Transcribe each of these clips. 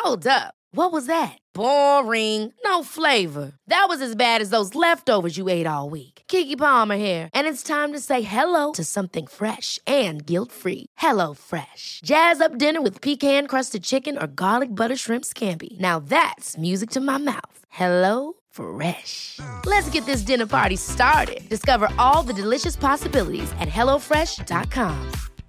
Hold up. What was that? Boring. No flavor. That was as bad as those leftovers you ate all week. Keke Palmer here, and it's time to say hello to something fresh and guilt-free. Hello Fresh. Jazz up dinner with pecan-crusted chicken or garlic butter shrimp scampi. Now that's music to my mouth. Hello Fresh. Let's get this dinner party started. Discover all the delicious possibilities at hellofresh.com.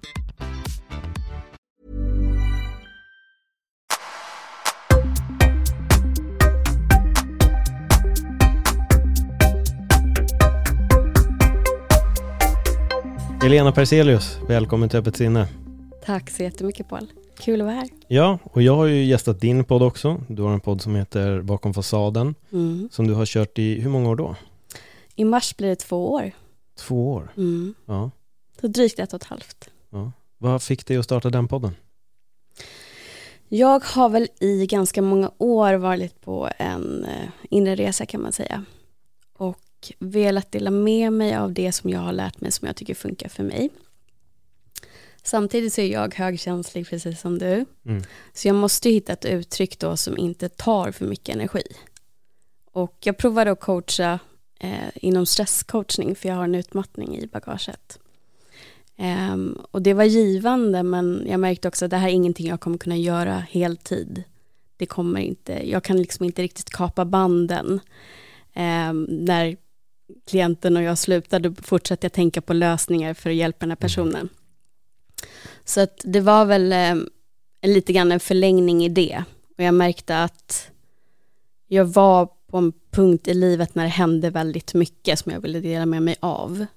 Elena Perselius, välkommen till Öppet sinne. Tack så jättemycket, Paul. Kul att vara här. Ja, och jag har ju gästat din podd också. Du har en podd som heter Bakom fasaden. Som du har kört i, hur många år då? I mars blir det 2 år. 2 år? Ja. Så drygt 1,5. Ja. Vad fick dig att starta den podden? Jag har väl i ganska många år varit på en inre resa, kan man säga. Och velat dela med mig av det som jag har lärt mig, som jag tycker funkar för mig. Samtidigt så är jag högkänslig, precis som du. Så jag måste hitta ett uttryck då som inte tar för mycket energi. Och jag provade att coacha inom stresscoachning, för jag har en utmattning i bagaget. Och det var givande, men jag märkte också att det här är ingenting jag kommer kunna göra heltid. Det kommer inte, jag kan liksom inte riktigt kapa banden. När klienten och jag slutade fortsatte jag tänka på lösningar för att hjälpa den här personen. Så att det var väl lite grann en förlängning i det. Och jag märkte att jag var på en punkt i livet när det hände väldigt mycket som jag ville dela med mig av.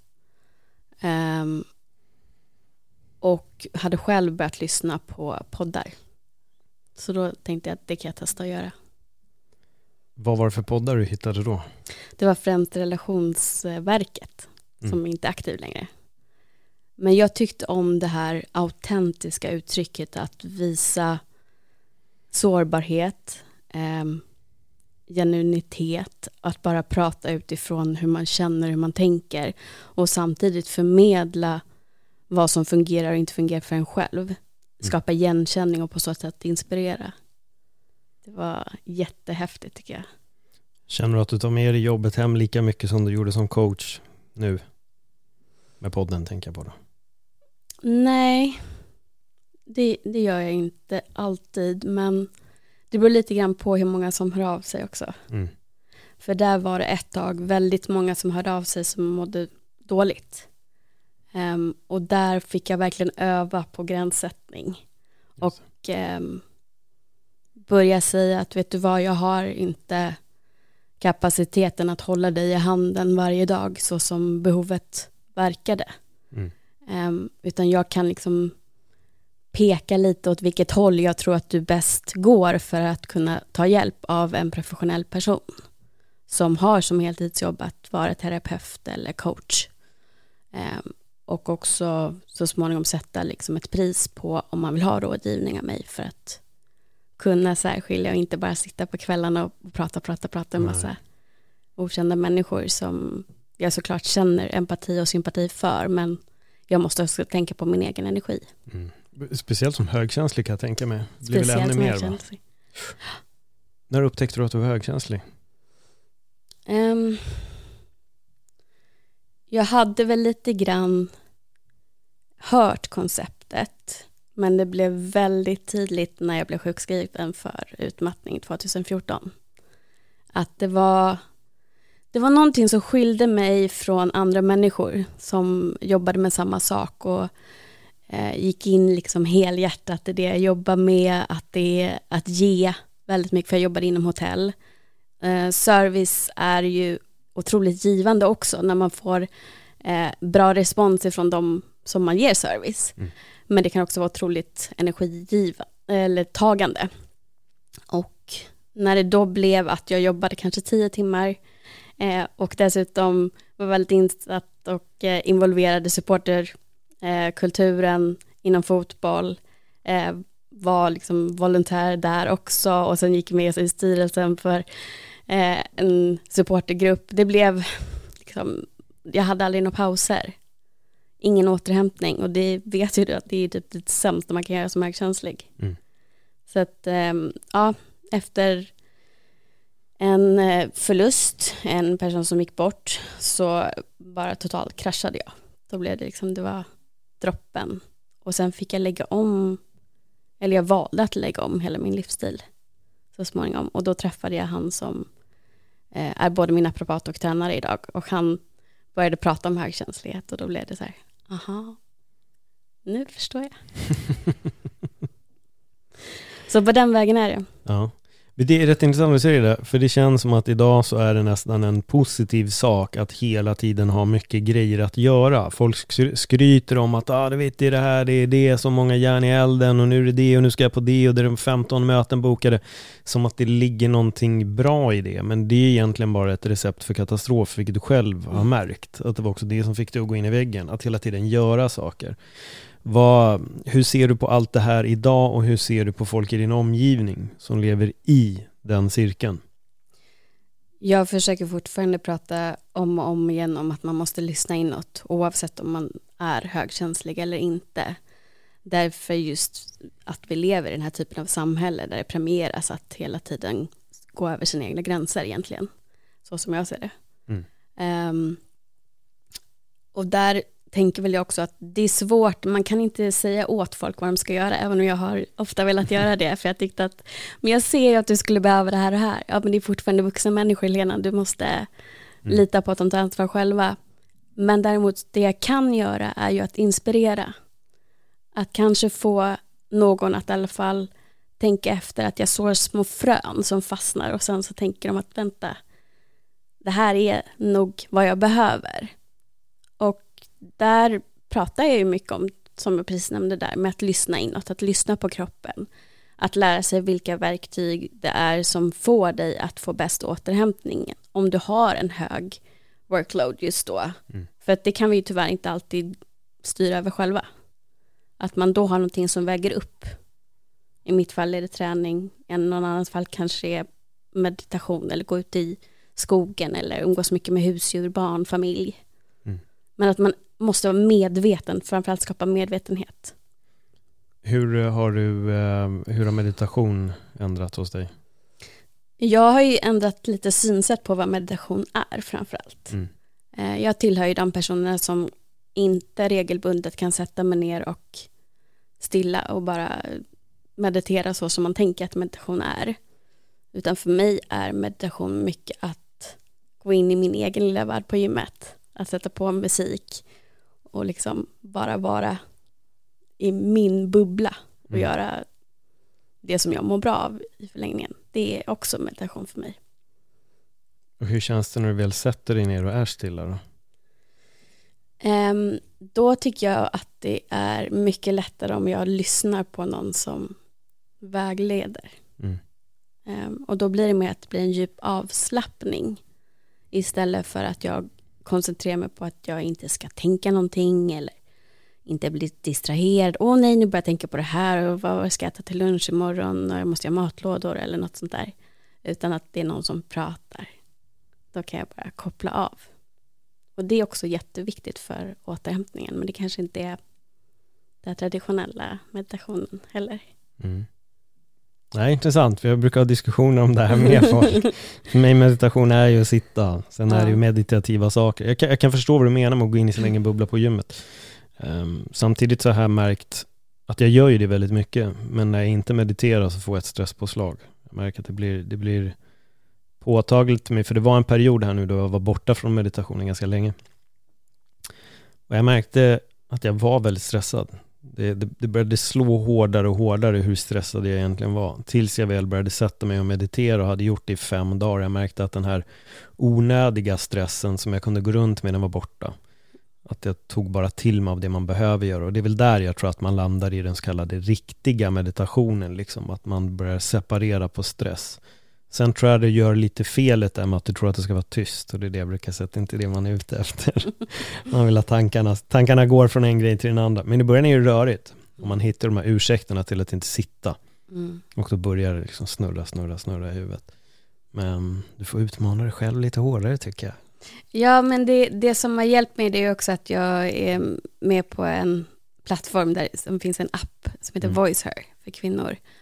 Och hade själv börjat lyssna på poddar. Så då tänkte jag att det kan jag testa att göra. Vad var det för poddar du hittade då? Det var främst Relationsverket som inte är aktiv längre. Men jag tyckte om det här autentiska uttrycket, att visa sårbarhet, genuinitet, att bara prata utifrån hur man känner, hur man tänker, och samtidigt förmedla vad som fungerar och inte fungerar för en själv. Skapa igenkänning och på så sätt inspirera. Det var jättehäftigt, tycker jag. Känner du att du tar med dig jobbet hem lika mycket som du gjorde som coach nu? Med podden tänker jag på då. Nej, det gör jag inte alltid. Men det beror lite grann på hur många som hör av sig också. För där var det ett tag väldigt många som hörde av sig som mådde dåligt. Och där fick jag verkligen öva på gränssättning. Och börja säga att, vet du vad, jag har inte kapaciteten att hålla dig i handen varje dag så som behovet verkade. Utan jag kan liksom peka lite åt vilket håll jag tror att du bäst går för att kunna ta hjälp av en professionell person som har som heltidsjobb att vara terapeut eller coach. Och också så småningom sätta liksom ett pris på om man vill ha rådgivning av mig, för att kunna särskilja och inte bara sitta på kvällarna och prata en massa okända människor som jag såklart känner empati och sympati för, men jag måste också tänka på min egen energi. Speciellt som högkänslig kan jag tänka mig. Det blir väl ännu mer, va? När upptäckte du att du var högkänslig? Jag hade väl lite grann hört konceptet, men det blev väldigt tydligt när jag blev sjukskriven för utmattning 2014. Att det var någonting som skilde mig från andra människor som jobbade med samma sak och gick in liksom helhjärtat i det jag jobbar med, att det är att ge väldigt mycket, för jag jobbade inom hotell. Service är ju otroligt givande också när man får bra respons ifrån de som man ger service. Men det kan också vara otroligt energigivande eller tagande. Och när det då blev att jag jobbade kanske 10 timmar och dessutom var väldigt insatt och involverade supporterkulturen inom fotboll, var liksom volontär där också, och sen gick med i styrelsen för en supportergrupp. Det blev liksom, jag hade aldrig några pauser, ingen återhämtning, och det vet ju du att det är typ det sämsta man kan göra som högkänslig. Så att efter en förlust, en person som gick bort, så bara totalt kraschade jag. Då blev det liksom, det var droppen. Och sen fick jag lägga om, eller jag valde att lägga om hela min livsstil så småningom. Och då träffade jag han som är både min naprapat och tränare idag. Och han började prata om högkänslighet och då blev det så här, aha, nu förstår jag. Så på den vägen är det. Ja. Det är rätt intressant att säga det, för det känns som att idag så är det nästan en positiv sak att hela tiden ha mycket grejer att göra. Folk skryter om att det vet det här, det är det, så många järn i elden och nu är det det och nu ska jag på det och det är 15 möten bokade. Som att det ligger någonting bra i det, men det är egentligen bara ett recept för katastrof, vilket du själv har märkt. Att det var också det som fick dig att gå in i väggen, att hela tiden göra saker. Hur ser du på allt det här idag och hur ser du på folk i din omgivning som lever i den cirkeln? Jag försöker fortfarande prata om och om igen om att man måste lyssna inåt oavsett om man är högkänslig eller inte. Därför just att vi lever i den här typen av samhälle där det premieras att hela tiden gå över sina egna gränser egentligen. Så som jag ser det. Och där tänker väl jag också att det är svårt, man kan inte säga åt folk vad de ska göra, även om jag har ofta velat göra det, för jag tyckte att, men jag ser ju att du skulle behöva det här och här. Ja, men det är fortfarande vuxna människor, Lena, du måste lita på att de tar ansvar själva. Men däremot det jag kan göra är ju att inspirera, att kanske få någon att i alla fall tänka efter, att jag sår små frön som fastnar och sen så tänker de att vänta, det här är nog vad jag behöver. Och där pratar jag ju mycket om, som jag precis nämnde där, med att lyssna inåt, att lyssna på kroppen. Att lära sig vilka verktyg det är som får dig att få bäst återhämtning om du har en hög workload just då. För att det kan vi ju tyvärr inte alltid styra över själva. Att man då har någonting som väger upp. I mitt fall är det träning, i någon annans fall kanske är meditation eller gå ut i skogen eller umgås mycket med husdjur, barn, familj. Men att man måste vara medveten, framförallt skapa medvetenhet. Hur har meditation ändrat hos dig? Jag har ju ändrat lite synsätt på vad meditation är framförallt. Jag tillhör ju de personerna som inte regelbundet kan sätta mig ner och stilla och bara meditera så som man tänker att meditation är. Utan för mig är meditation mycket att gå in i min egen lilla värld på gymmet. Att sätta på musik och liksom bara vara i min bubbla och göra det som jag mår bra av i förlängningen. Det är också meditation för mig. Och hur känns det när du väl sätter dig ner och är stilla då? Då tycker jag att det är mycket lättare om jag lyssnar på någon som vägleder. Och då blir det mer att det blir en djup avslappning istället för att jag koncentrerar mig på att jag inte ska tänka någonting eller inte bli distraherad. Nej, nu börjar jag tänka på det här och vad ska jag äta till lunch imorgon och jag måste ha matlådor eller något sånt där. Utan att det är någon som pratar. Då kan jag bara koppla av. Och det är också jätteviktigt för återhämtningen, men det kanske inte är den traditionella meditationen heller. Nej, intressant. Jag brukar ha diskussioner om det här med folk. För mig meditation är ju att sitta. Sen är det ju meditativa saker. Jag kan förstå vad du menar med att gå in i sin egen bubbla på gymmet. Samtidigt så har jag märkt att jag gör ju det väldigt mycket. Men när jag inte mediterar så får jag ett stresspåslag. Jag märker att det blir påtagligt till mig. För det var en period här nu då jag var borta från meditationen ganska länge. Och jag märkte att jag var väldigt stressad. Det började slå hårdare och hårdare hur stressad jag egentligen var. Tills jag väl började sätta mig och meditera och hade gjort det i 5 dagar. Jag märkte att den här onödiga stressen som jag kunde gå runt med den var borta. Att jag tog bara till mig av det man behöver göra. Och det är väl där jag tror att man landar i den så kallade riktiga meditationen. Liksom. Att man börjar separera på stress. Sen tror jag det gör lite felet där med att du tror att det ska vara tyst. Och det är det jag brukar säga, inte det man är ute efter. Man vill att tankarna går från en grej till den andra. Men i början är det rörigt. Och man hittar de här ursäkterna till att inte sitta. Och då börjar det liksom snurra i huvudet. Men du får utmana dig själv lite hårdare tycker jag. Ja, men det som har hjälpt mig det är också att jag är med på en plattform där som finns en app som heter Voice Her för kvinnor.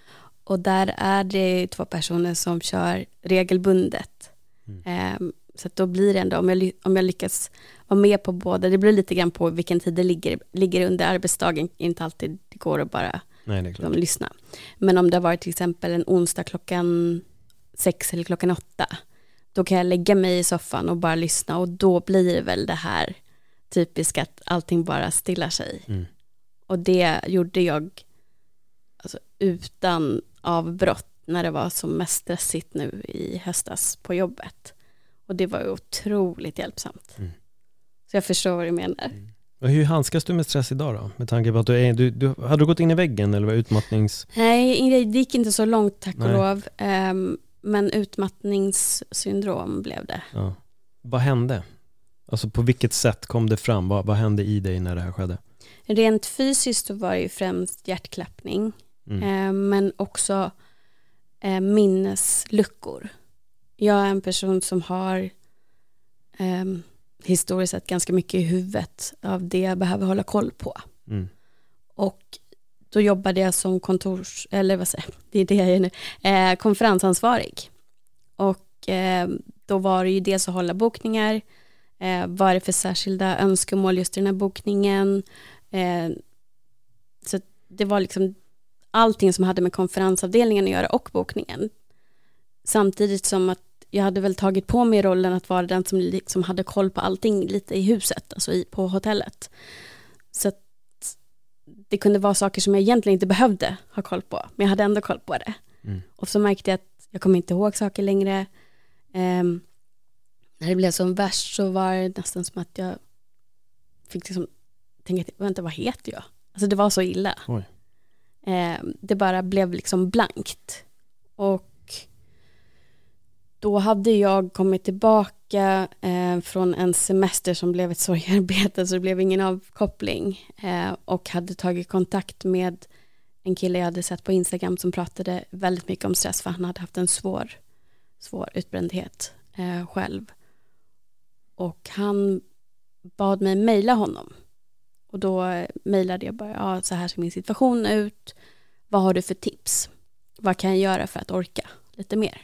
Och där är det 2 personer som kör regelbundet. Så att då blir det ändå, om jag lyckas vara med på båda, det beror lite grann på vilken tid det ligger under arbetsdagen, inte alltid det går att bara lyssna. Men om det har varit till exempel en onsdag klockan 6 eller klockan 8, då kan jag lägga mig i soffan och bara lyssna, och då blir det väl det här typiska att allting bara stillar sig. Och det gjorde jag alltså, utan avbrott när det var som mest stressigt nu i höstas på jobbet. Och det var ju otroligt hjälpsamt. Så jag förstår vad du menar. Och hur handskas du med stress idag då? Med tanke på att du hade du gått in i väggen eller var utmattnings... Nej, det gick inte så långt tack och lov. Men utmattningssyndrom blev det. Ja. Vad hände? Alltså på vilket sätt kom det fram? Vad hände i dig när det här skedde? Rent fysiskt så var det ju främst hjärtklappning. Men också minnesluckor. Jag är en person som har historiskt sett ganska mycket i huvudet av det jag behöver hålla koll på. Och då jobbade jag som konferensansvarig. Och då var det ju dels att hålla bokningar. Vad är det för särskilda önskemål just i den här bokningen? Så det var liksom allting som hade med konferensavdelningen att göra och bokningen. Samtidigt som att jag hade väl tagit på mig rollen att vara den som liksom hade koll på allting lite i huset, alltså på hotellet. Så att det kunde vara saker som jag egentligen inte behövde ha koll på, men jag hade ändå koll på det. Och så märkte jag att jag kommer inte ihåg saker längre. När det blev som värst så var det nästan som att jag fick liksom tänka, vänta, vad heter jag? Alltså det var så illa. Det bara blev liksom blankt. Och då hade jag kommit tillbaka från en semester som blev ett sorgarbete, så det blev ingen avkoppling. Och hade tagit kontakt med en kille jag hade sett på Instagram som pratade väldigt mycket om stress, för han hade haft en svår utbrändhet själv. Och han bad mig mejla honom. Och då mejlade jag bara, så här ser min situation ut. Vad har du för tips? Vad kan jag göra för att orka lite mer?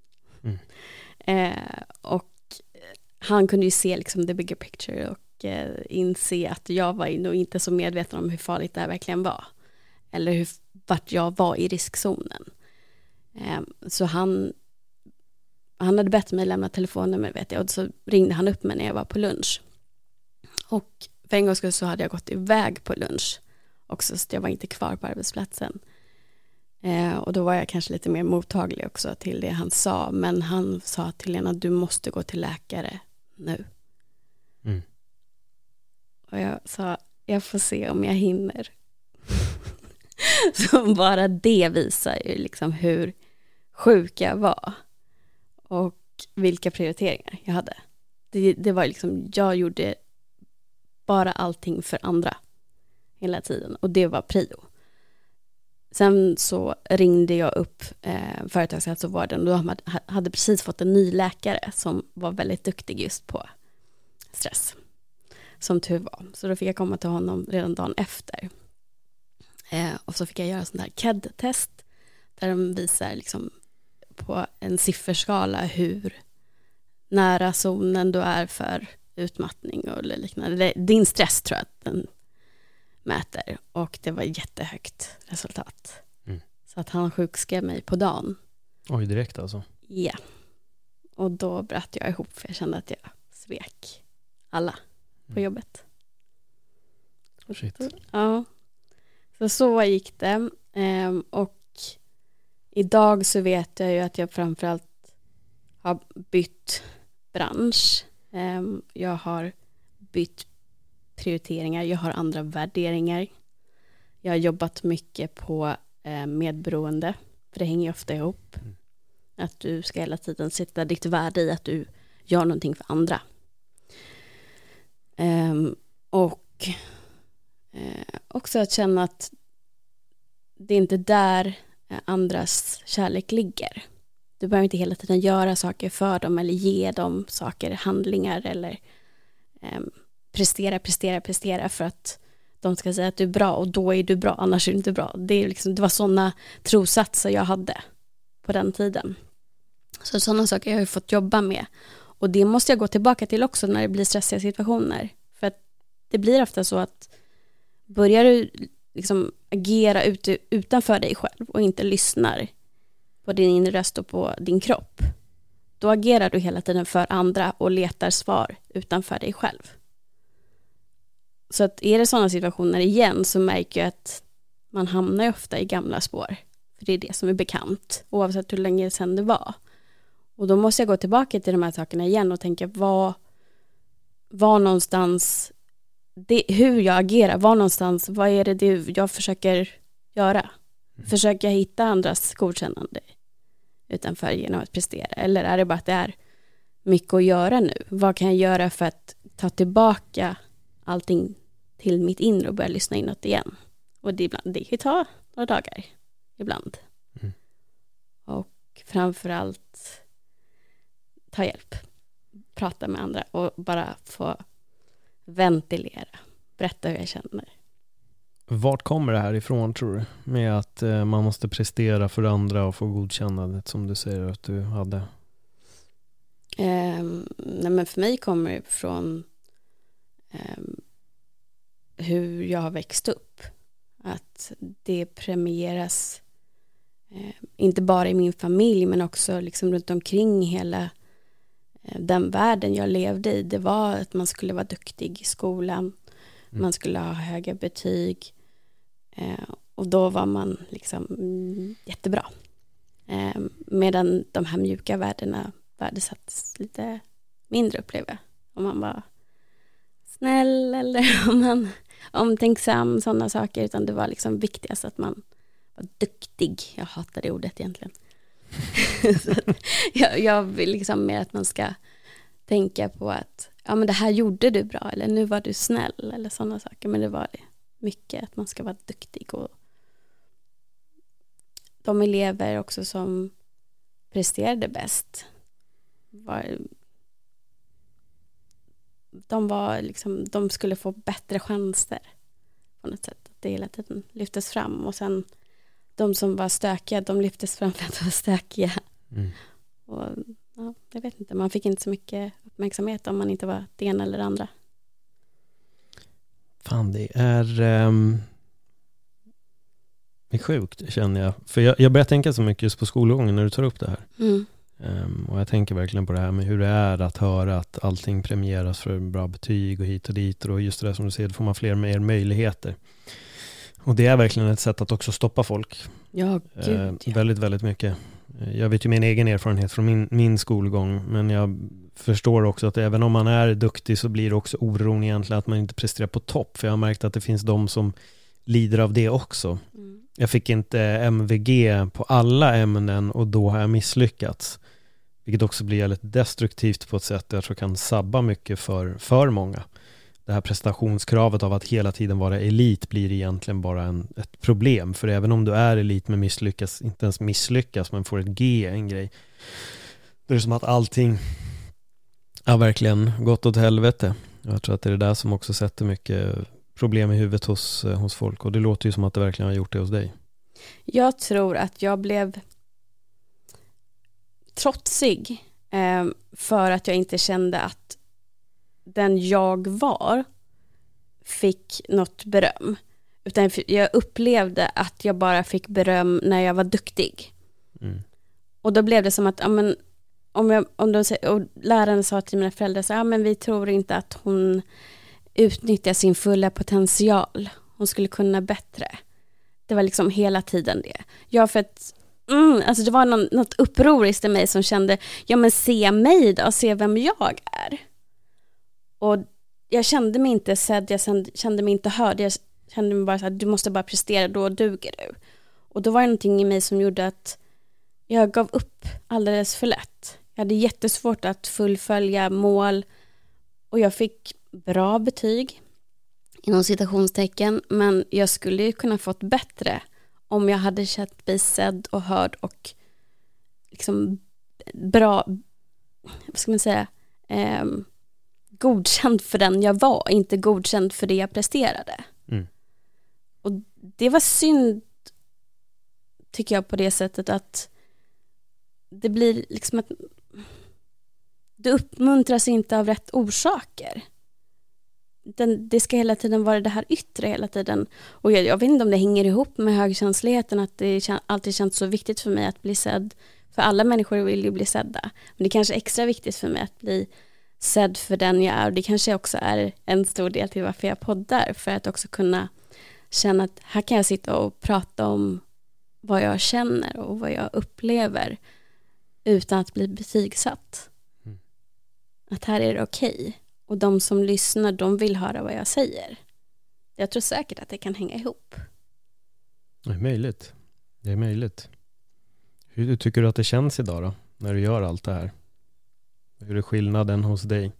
Och han kunde ju se liksom the bigger picture och inse att jag var nog inte så medveten om hur farligt det här verkligen var. Eller vart jag var i riskzonen. Så han hade bett mig lämna telefonnummer, vet jag. Och så ringde han upp mig när jag var på lunch. Och för en gångs skull så hade jag gått iväg på lunch också, så jag var inte kvar på arbetsplatsen. Och då var jag kanske lite mer mottaglig också till det han sa. Men han sa till Lena, du måste gå till läkare nu. Och jag sa, jag får se om jag hinner. Så bara det visar ju liksom hur sjuk jag var. Och vilka prioriteringar jag hade. Det var liksom, jag gjorde bara allting för andra hela tiden. Och det var prio. Sen så ringde jag upp företagshälsovården, och de hade precis fått en ny läkare som var väldigt duktig just på stress. Som tur var. Så då fick jag komma till honom redan dagen efter. Och så fick jag göra sån där KED-test där de visar liksom på en sifferskala hur nära zonen du är för utmattning och liknande. Din stress tror jag att den mäter, och det var jättehögt resultat. Så att han sjukskrev mig på dagen. Oj, direkt alltså? Ja. Och då bröt jag ihop, för jag kände att jag svek alla på jobbet. Shit. Ja. Så gick det. Och idag så vet jag ju att jag framförallt har bytt bransch. Jag har bytt prioriteringar. Jag har andra värderingar. Jag har jobbat mycket på medberoende. För det hänger ju ofta ihop. Att du ska hela tiden sätta ditt värde i att du gör någonting för andra. Och också att känna att det är inte där andras kärlek ligger. Du behöver inte hela tiden göra saker för dem eller ge dem saker, handlingar eller prestera för att de ska säga att du är bra och då är du bra, annars är du inte bra. Det var sådana trossatser jag hade på den tiden. Så sådana saker jag har fått jobba med. Och det måste jag gå tillbaka till också när det blir stressiga situationer. För att det blir ofta så att börjar du liksom agera utanför dig själv och inte lyssnar på din inre röst och på din kropp, då agerar du hela tiden för andra och letar svar utanför dig själv. Så att är det sådana situationer igen så märker jag att man hamnar ofta i gamla spår. För det är det som är bekant, oavsett hur länge sedan det var. Och då måste jag gå tillbaka till de här sakerna igen och tänka var någonstans, hur jag agerar, vad är det jag försöker göra? Försöker jag hitta andras godkännande utanför genom att prestera? Eller är det bara att det är mycket att göra nu? Vad kan jag göra för att ta tillbaka allting till mitt inre och börja lyssna inåt igen? Och det kan ta några dagar ibland. Och framförallt ta hjälp. Prata med andra och bara få ventilera. Berätta hur jag känner. Vart kommer det här ifrån tror du? Med att man måste prestera för andra och få godkännandet som du säger att du hade? Nej, men för mig kommer det från hur jag har växt upp. Att det premieras inte bara i min familj men också liksom runt omkring hela den världen jag levde i. Det var att man skulle vara duktig i skolan. Man skulle ha höga betyg. Och då var man liksom jättebra. Medan de här mjuka värdena värdesattes lite mindre, upplever. Om man var snäll eller om man omtänksam, sådana saker. Utan det var liksom viktigast att man var duktig. Jag hatar det ordet egentligen. jag vill liksom mer att man ska tänka på att ja, men det här gjorde du bra, eller nu var du snäll, eller sådana saker. Men det var mycket att man ska vara duktig. Och de elever också som presterade bäst de skulle få bättre chanser på något sätt. Att det hela tiden lyftes fram. Och sen de som var stökiga, de lyftes fram för att de var stökiga. Och ja, jag vet inte, man fick inte så mycket uppmärksamhet om man inte var det ena eller det andra. Fan, det är sjukt, känner jag. För jag börjar tänka så mycket just på skolgången när du tar upp det här. Och jag tänker verkligen på det här med hur det är att höra att allting premieras för bra betyg och hit och dit. Och just det där som du säger, då får man fler mer möjligheter. Och det är verkligen ett sätt att också stoppa folk. Ja, gud. Ja. Väldigt, väldigt mycket. Jag vet ju min egen erfarenhet från min skolgång, men jag förstår också att även om man är duktig så blir det också oron egentligen att man inte presterar på topp. För jag har märkt att det finns de som lider av det också. Jag fick inte MVG på alla ämnen och då har jag misslyckats. Vilket också blir väldigt destruktivt på ett sätt jag tror kan sabba mycket för många. Det här prestationskravet av att hela tiden vara elit blir egentligen bara ett problem. För även om du är elit men inte ens misslyckas, men får ett G, en grej. Det är som att allting har verkligen gått åt helvete. Jag tror att det är det där som också sätter mycket problem i huvudet hos folk. Och det låter ju som att det verkligen har gjort det hos dig. Jag tror att jag blev trotsig för att jag inte kände att den jag var fick något beröm. Utan jag upplevde att jag bara fick beröm när jag var duktig. Och då blev det som att och läraren sa till mina föräldrar så men vi tror inte att hon utnyttjar sin fulla potential. Hon skulle kunna bättre. Det var liksom hela tiden det. Jag för att alltså det var något upproriskt i mig som kände, ja men se mig då, se vem jag är. Och jag kände mig inte sedd, jag kände mig inte hörd. Jag kände mig bara så här, du måste bara prestera, då duger du. Och då var det någonting i mig som gjorde att jag gav upp alldeles för lätt. Jag hade jättesvårt att fullfölja mål. Och jag fick bra betyg, inom citationstecken. Men jag skulle ju kunna fått bättre om jag hade känt mig sedd och hörd och liksom bra, vad ska man säga, godkänd för den jag var, inte godkänd för det jag presterade. Och det var synd, tycker jag, på det sättet att det blir liksom att det uppmuntras inte av rätt orsaker. Det ska hela tiden vara det här yttre hela tiden. Och jag vet inte om det hänger ihop med högkänsligheten, att det alltid känns så viktigt för mig att bli sedd. För alla människor vill ju bli sedda. Men det kanske är extra viktigt för mig att bli sedd för den jag är. Och det kanske också är en stor del till varför jag poddar. För att också kunna känna att här kan jag sitta och prata om vad jag känner och vad jag upplever utan att bli betygsatt. Att här är det okej. Och de som lyssnar, de vill höra vad jag säger. Jag tror säkert att det kan hänga ihop. Det är möjligt. Det är möjligt. Hur tycker du att det känns idag då? När du gör allt det här? Hur är skillnaden hos dig?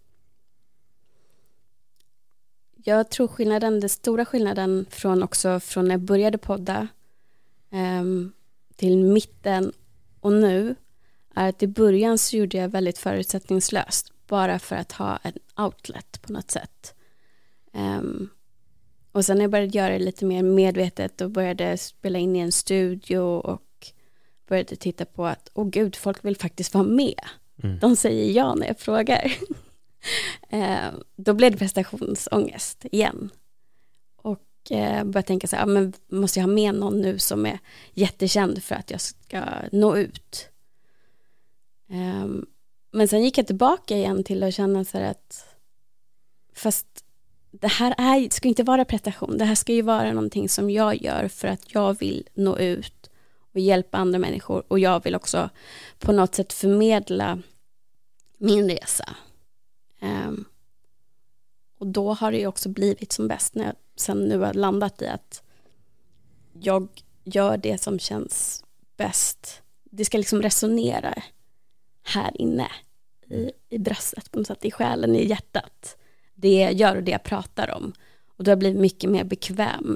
Jag tror den stora skillnaden från när jag började podda till mitten och nu är att i början så gjorde jag väldigt förutsättningslöst. Bara för att ha en outlet på något sätt. Och sen när jag började göra det lite mer medvetet och började spela in i en studio och började titta på att, gud, folk vill faktiskt vara med. De säger ja när jag frågar. Då blev det prestationsångest igen. Och började tänka så här, men måste jag ha med någon nu som är jättekänd för att jag ska nå ut? Men sen gick jag tillbaka igen till att känna så här att fast det här ska inte vara prestation. Det här ska ju vara någonting som jag gör för att jag vill nå ut och hjälpa andra människor. Och jag vill också på något sätt förmedla min resa. Och då har det ju också blivit som bäst när jag sen nu har landat i att jag gör det som känns bäst. Det ska liksom resonera här inne i bröstet, på något sätt, i själen, i hjärtat. Det jag gör och det jag pratar om. Och då har jag blivit mycket mer bekväm.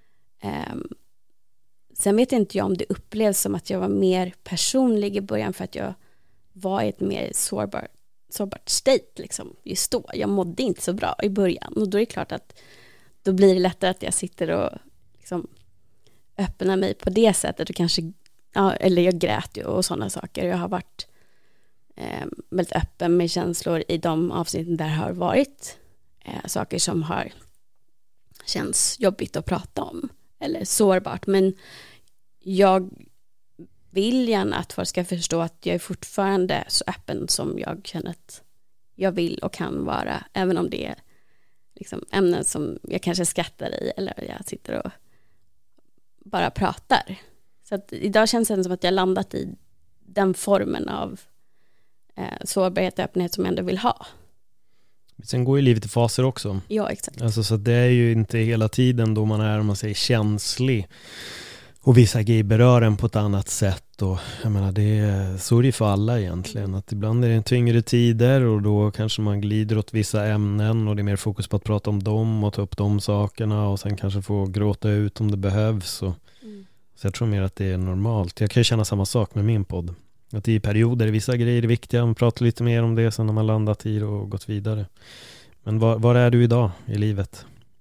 Sen vet inte jag om det upplevs som att jag var mer personlig i början för att jag var i ett mer sårbart state liksom, just då. Jag mådde inte så bra i början. Och då är det klart att då blir det lättare att jag sitter och liksom öppnar mig på det sättet. Och kanske, eller jag grät ju och sådana saker. Jag har varit väldigt öppen med känslor i de avsnitten där det har varit saker som har känns jobbigt att prata om eller sårbart, men jag vill gärna att folk ska förstå att jag är fortfarande så öppen som jag känner att jag vill och kan vara, även om det är liksom ämnen som jag kanske skrattar i eller jag sitter och bara pratar. Så att idag känns det som att jag landat i den formen av sårbarhet och öppenhet som jag ändå vill ha. Sen går ju livet i faser också. Ja, exakt. Alltså, så det är ju inte hela tiden då man är, om man säger, känslig. Och vissa grejer berör en på ett annat sätt. Och jag menar, så är det för alla egentligen. Att ibland är det tyngre tider och då kanske man glider åt vissa ämnen och det är mer fokus på att prata om dem och ta upp de sakerna och sen kanske få gråta ut om det behövs. Så jag tror mer att det är normalt. Jag kan ju känna samma sak med min podd. Att i perioder är vissa grejer är viktiga. Man pratar lite mer om det sen när man landat i och gått vidare. Men var är du idag i livet?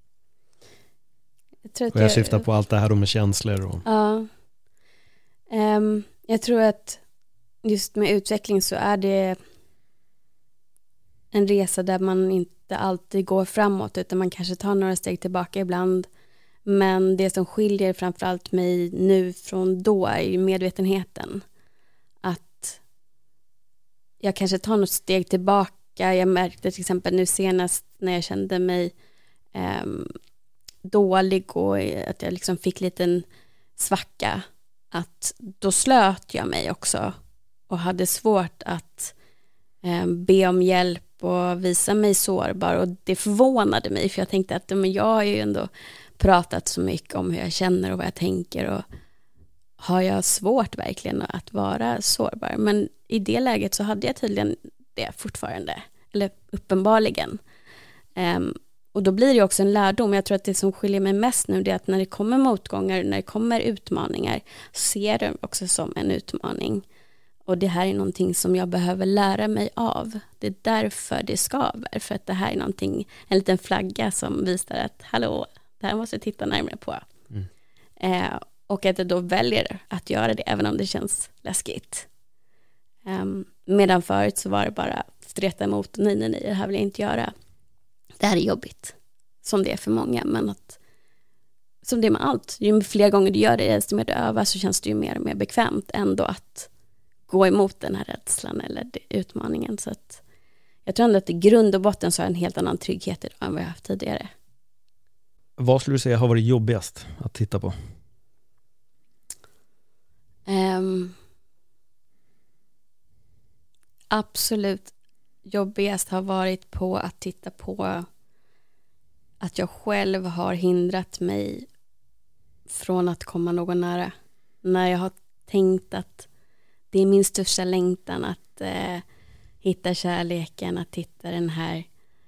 Jag syftar på allt det här med känslor. Och... Ja. Jag tror att just med utveckling så är det en resa där man inte alltid går framåt utan man kanske tar några steg tillbaka ibland. Men det som skiljer framförallt mig nu från då är ju medvetenheten. Att jag kanske tar något steg tillbaka. Jag märkte till exempel nu senast när jag kände mig dålig och att jag liksom fick lite svacka, att då slöt jag mig också och hade svårt att be om hjälp och visa mig sårbar, och det förvånade mig för jag tänkte att men jag har ju ändå pratat så mycket om hur jag känner och vad jag tänker, och har jag svårt verkligen att vara sårbar? Men i det läget så hade jag tydligen det fortfarande, eller uppenbarligen. Och då blir det också en lärdom. Jag tror att det som skiljer mig mest nu är att när det kommer motgångar, när det kommer utmaningar, ser det också som en utmaning. Och det här är någonting som jag behöver lära mig av. Det är därför det skaver. För att det här är någonting, en liten flagga som visar att hallå, det här måste jag titta närmare på. Och att jag då väljer att göra det även om det känns läskigt. Medan förut så var det bara streta emot, nej, det här vill jag inte göra. Det här är jobbigt. Som det är för många, men att som det är med allt, ju fler gånger du gör det, desto mer du övar, så känns det ju mer och mer bekvämt ändå att gå emot den här rädslan eller utmaningen. Så att jag tror ändå att i grund och botten så är en helt annan trygghet idag än vad jag haft tidigare. Vad skulle du säga har varit jobbigast att titta på? Absolut jobbigast har varit på att titta på att jag själv har hindrat mig från att komma någon nära. När jag har tänkt att det är min största längtan att hitta kärleken, att hitta den här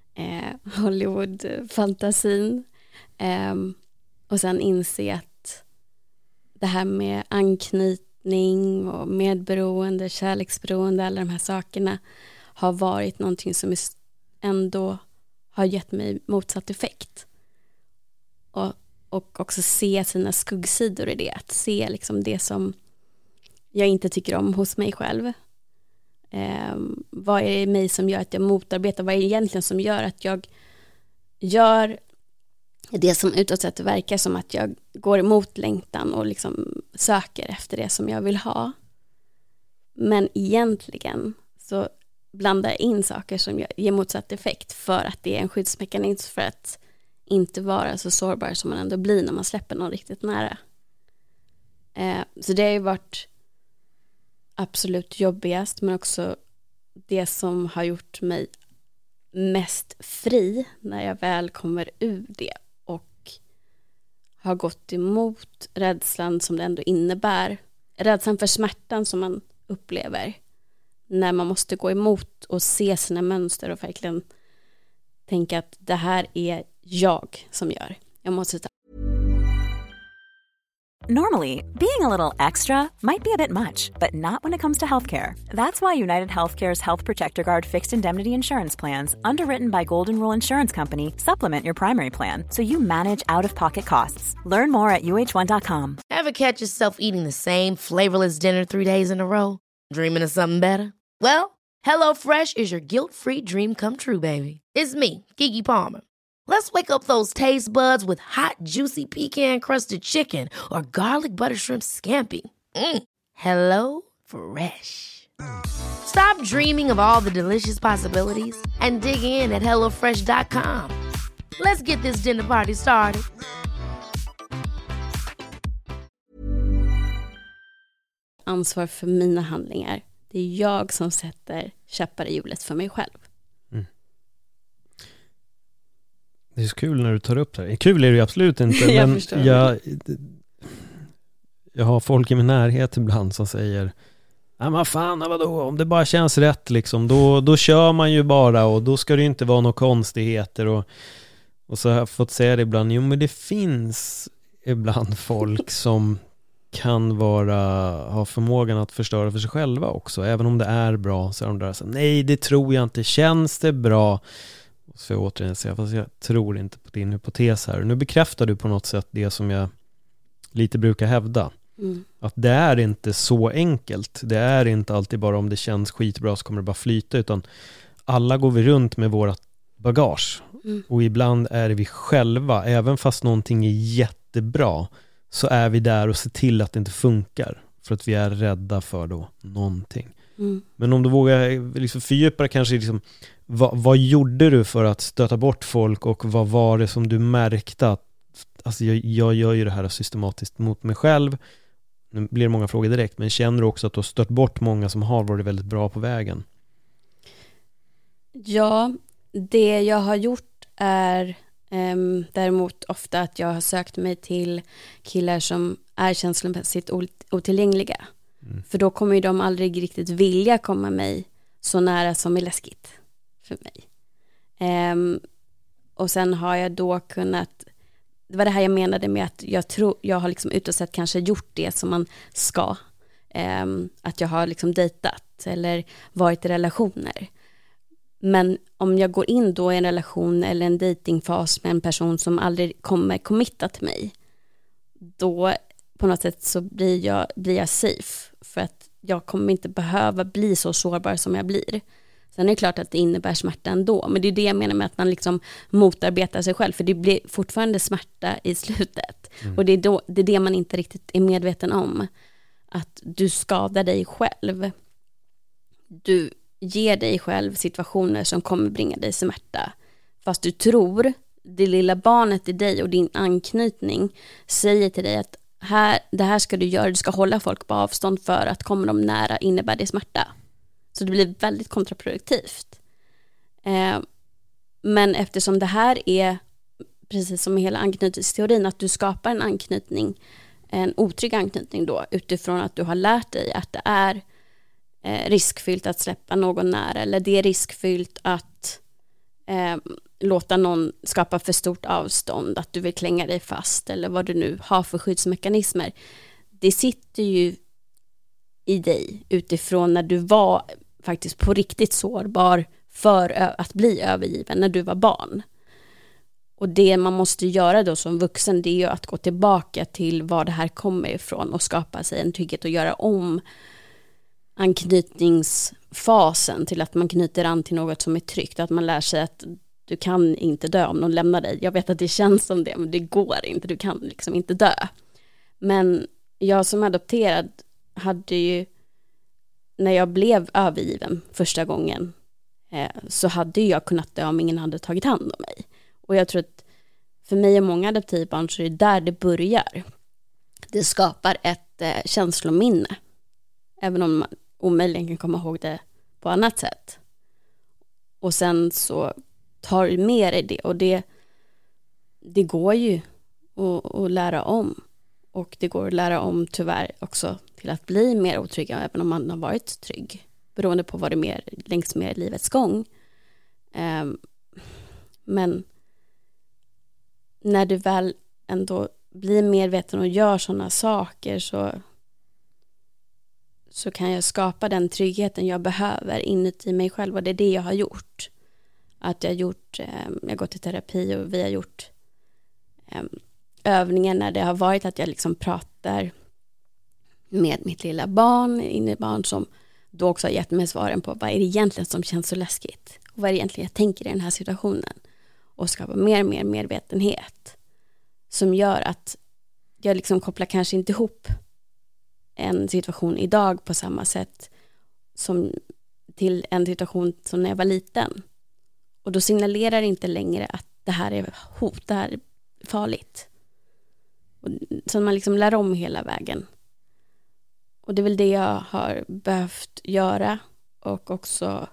Hollywood-fantasin. Och sen inse att det här med anknytning och medberoende, kärleksberoende, alla de här sakerna har varit någonting som ändå har gett mig motsatt effekt. Och också se sina skuggsidor i det. Att se liksom det som jag inte tycker om hos mig själv. Vad är det i mig som gör att jag motarbetar? Vad är det egentligen som gör att jag gör det som utåt sett verkar som att jag går emot längtan och liksom söker efter det som jag vill ha. Men egentligen så blandar jag in saker som ger motsatt effekt för att det är en skyddsmekanism för att inte vara så sårbar som man ändå blir när man släpper någon riktigt nära. Så det har ju varit absolut jobbigast, men också det som har gjort mig mest fri när jag väl kommer ur det och har gått emot rädslan som det ändå innebär. Rädslan för smärtan som man upplever när man måste gå emot och se sina mönster och verkligen tänka att det här är jag som gör. Jag måste ta. Normally, being a little extra might be a bit much, but not when it comes to healthcare. That's why United Healthcare's Health Protector Guard fixed indemnity insurance plans, underwritten by Golden Rule Insurance Company, supplement your primary plan so you manage out-of-pocket costs. Learn more at uh1.com. Ever catch yourself eating the same flavorless dinner 3 days in a row? Dreaming of something better? Well, HelloFresh is your guilt-free dream come true, baby. It's me, Keke Palmer. Let's wake up those taste buds with hot, juicy pecan-crusted chicken or garlic butter shrimp scampi. Hello Fresh. Stop dreaming of all the delicious possibilities and dig in at HelloFresh.com. Let's get this dinner party started. Ansvar för mina handlingar. Det är jag som sätter käppar i hjulet för mig själv. Det är så kul när du tar upp det här. Kul är det ju absolut inte. Men jag har folk i min närhet ibland som säger, nej men fan, vadå? Om det bara känns rätt liksom, då kör man ju bara, och då ska det ju inte vara några konstigheter. Och så har jag fått säga det ibland, jo men det finns ibland folk som kan ha förmågan att förstöra för sig själva också. Även om det är bra så är de där så, nej det tror jag inte, känns det bra? Så jag återigen säger, fast jag tror inte på din hypotes här. Nu bekräftar du på något sätt det som jag lite brukar hävda. Att det är inte så enkelt. Det är inte alltid bara om det känns skitbra så kommer det bara flyta, utan alla går vi runt med vårat bagage. Och ibland är det vi själva, även fast någonting är jättebra, så är vi där och ser till att det inte funkar. För att vi är rädda för då någonting. Men om du vågar liksom fördjupa kanske liksom, vad gjorde du för att stöta bort folk, och vad var det som du märkte att alltså jag gör ju det här systematiskt mot mig själv? Nu blir det många frågor direkt, men känner du också att du har stött bort många som har varit väldigt bra på vägen? Ja, det jag har gjort är däremot ofta att jag har sökt mig till killar som är känslomässigt otillgängliga. För då kommer ju de aldrig riktigt vilja komma mig så nära som är läskigt för mig. Och sen har jag då kunnat, det var det här jag menade med att jag har liksom utåt sett kanske gjort det som man ska. Att jag har liksom dejtat eller varit i relationer. Men om jag går in då i en relation eller en datingfas med en person som aldrig kommer committa till mig, då på något sätt så blir jag safe, för att jag kommer inte behöva bli så sårbar som jag blir. Sen är det klart att det innebär smärta ändå, men det är det jag menar med att man liksom motarbetar sig själv, för det blir fortfarande smärta i slutet. Och det är det man inte riktigt är medveten om, att du skadar dig själv. Du ger dig själv situationer som kommer bringa dig smärta, fast du tror det lilla barnet i dig och din anknytning säger till dig att det här ska du göra, du ska hålla folk på avstånd, för att kommer de nära innebär det smärta. Så det blir väldigt kontraproduktivt. Men eftersom det här är precis som i hela anknytningsteorin, att du skapar en anknytning, en otrygg anknytning då, utifrån att du har lärt dig att det är riskfyllt att släppa någon nära, eller det är riskfyllt att låta någon skapa för stort avstånd, att du vill klänga dig fast eller vad du nu har för skyddsmekanismer. Det sitter ju i dig utifrån när du var faktiskt på riktigt sårbar för att bli övergiven när du var barn. Och det man måste göra då som vuxen, det är ju att gå tillbaka till var det här kommer ifrån och skapa sig en trygghet och göra om anknytningsfasen till att man knyter an till något som är tryggt, att man lär sig att du kan inte dö om någon lämnar dig. Jag vet att det känns som det, men det går inte, du kan liksom inte dö. Men jag som adopterad hade ju, när jag blev övergiven första gången, så hade jag kunnat dö om ingen hade tagit hand om mig. Och jag tror att för mig och många adoptivbarn så är det där det börjar. Det skapar ett känslominne, även om man omöjligen kan komma ihåg det på annat sätt. Och sen så tar du med dig det, och det går ju att lära om. Och det går att lära om tyvärr också till att bli mer otrygg, även om man har varit trygg, beroende på vad det är mer längs med livets gång. Men när du väl ändå blir medveten och gör sådana saker, så kan jag skapa den tryggheten jag behöver inuti mig själv, och det är det jag har gjort. Att jag har gått i terapi, och vi har gjort övningar när det har varit att jag liksom pratar med mitt lilla barn som då också har gett mig svaren på vad är det egentligen som känns så läskigt, och vad är det egentligen jag tänker i den här situationen, och skapa mer och mer medvetenhet som gör att jag liksom kopplar kanske inte ihop en situation idag på samma sätt som till en situation som när jag var liten. Och då signalerar inte längre att det här är hot, det här är farligt. Och så man liksom lär om hela vägen. Och det är väl det jag har behövt göra, och också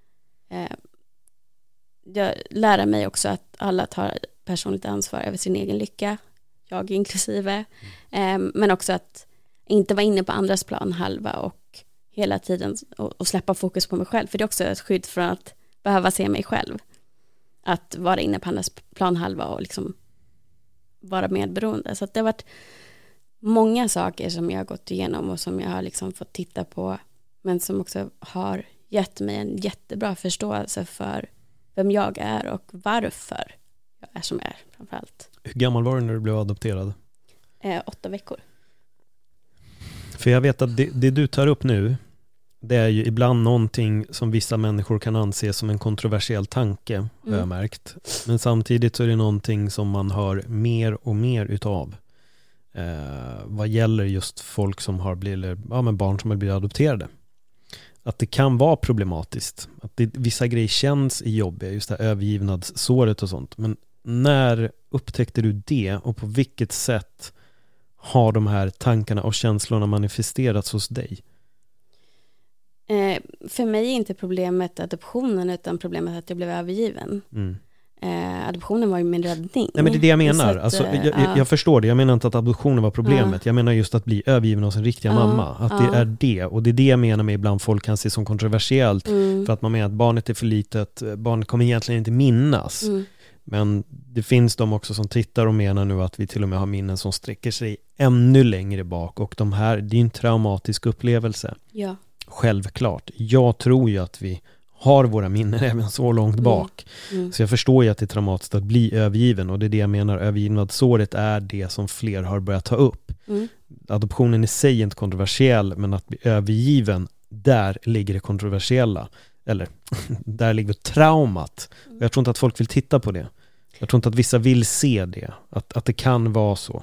jag lär mig också att alla tar personligt ansvar över sin egen lycka, jag inklusive. Men också att inte vara inne på andras planhalva och hela tiden och släppa fokus på mig själv. För det är också ett skydd från att behöva se mig själv. Att vara inne på andras planhalva och liksom vara medberoende. Så att det har varit många saker som jag har gått igenom och som jag har liksom fått titta på, men som också har gett mig en jättebra förståelse för vem jag är och varför jag är som jag är framförallt. Hur gammal var du när du blev adopterad? 8 veckor. För jag vet att det du tar upp nu, det är ju ibland någonting som vissa människor kan anse som en kontroversiell tanke, har jag märkt. Men samtidigt så är det någonting som man hör mer och mer utav. Vad gäller just folk som har blivit, barn som har blivit adopterade. Att det kan vara problematiskt. Att vissa grejer känns jobbiga, just det här övergivnadssåret och sånt. Men när upptäckte du det, och på vilket sätt har de här tankarna och känslorna manifesterats hos dig? För mig är inte problemet adoptionen, utan problemet att jag blev övergiven. Adoptionen var ju min räddning. Nej, men det är det jag menar. Att, alltså, jag förstår det. Jag menar inte att adoptionen var problemet. Jag menar just att bli övergiven av sin riktiga mamma. Att det är det. Och det är det jag menar med ibland folk kan se som kontroversiellt. För att man menar att barnet är för litet. Barnet kommer egentligen inte minnas. Men det finns de också som tittar och menar nu att vi till och med har minnen som sträcker sig ännu längre bak. Och de här, det är en traumatisk upplevelse. Ja. Självklart. Jag tror ju att vi har våra minnen även så långt bak. Så jag förstår ju att det är traumatiskt att bli övergiven, och det är det jag menar. Övergivnadsåret är det som fler har börjat ta upp. Adoptionen i sig är inte kontroversiell, men att bli övergiven, där ligger det kontroversiella. Eller, där ligger traumat. Och jag tror inte att folk vill titta på det. Jag tror inte att vissa vill se det. Att det kan vara så.